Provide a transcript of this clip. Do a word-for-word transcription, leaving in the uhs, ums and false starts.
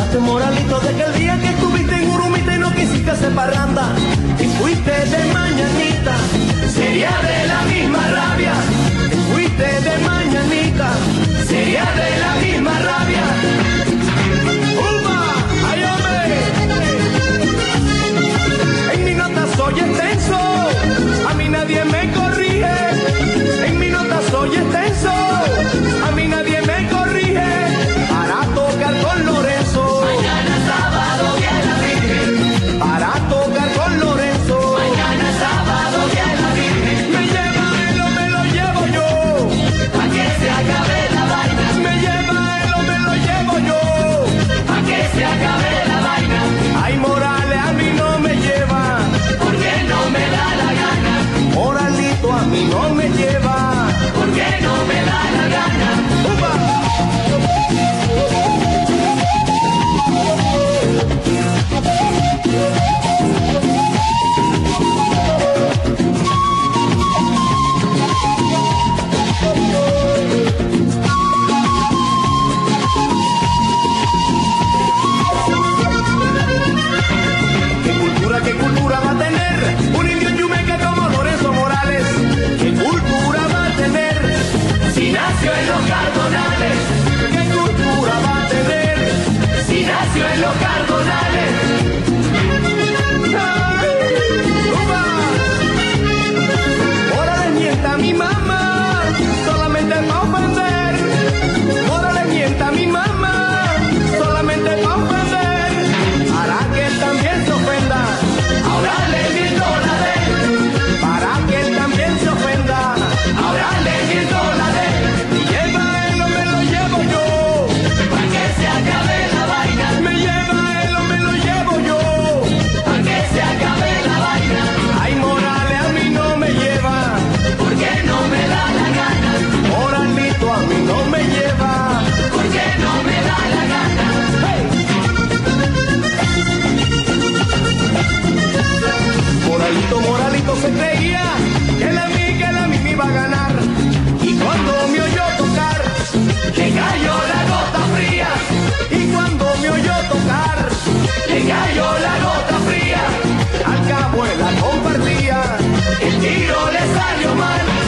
acordaste, Moralito, de aquel día que estuviste en Urumita y no quisiste hacer parranda, y fuiste de mañanita, sería de la misma rabia. Te fuiste de mañanita, sería de la misma rabia. ¡Upa! ¡Ay, hombre! En mi nota soy extenso, a mí nadie me corrige. En mi nota soy extenso, a mí nadie me corrige. Para tocar con Lorenzo, mañana sábado viene la Virgen. Para tocar con Lorenzo, mañana sábado viene la Virgen. Me lleva él o me lo llevo yo, Pa' que se acabe la vaina. me lleva él o me lo llevo yo, Pa' que se acabe la vaina. ay, Morales a mí no me lleva, Porque no me da la gana. Moralito a mí no me lleva, Porque no me da la gana. ¡upa! ¿Qué cultura, qué cultura va a tener un indio yumeque como Lorenzo Morales? ¿Qué cultura va a tener Si nació en los cardonales. ¿Qué cultura va a tener? Si nació en los cardonales. ¡Ay! ¡Upa! Morales mienta a mi mamá, solamente pa' ofender. Morales mienta a mi mamá, solamente pa' ofender. Para que él también se ofenda, Ahora le mil dólares. para que él también se ofenda. Ahora le mil dólares. Me lleva él o me lo llevo yo, Pa' que se acabe la vaina. me lleva él o me lo llevo yo. Pa' que se acabe la vaina. Ay, Morales a mí no me lleva, Porque no me da la gana. Moralito a mí no me lleva. Porque no me da la gana. Moralito, Moralito se creía que la mí, que la mí me iba a ganar. Y cuando me oyó tocar, Le cayó la gota fría. y cuando me oyó tocar, Le cayó la gota fría. al cabo él la compartía. El tiro le salió mal.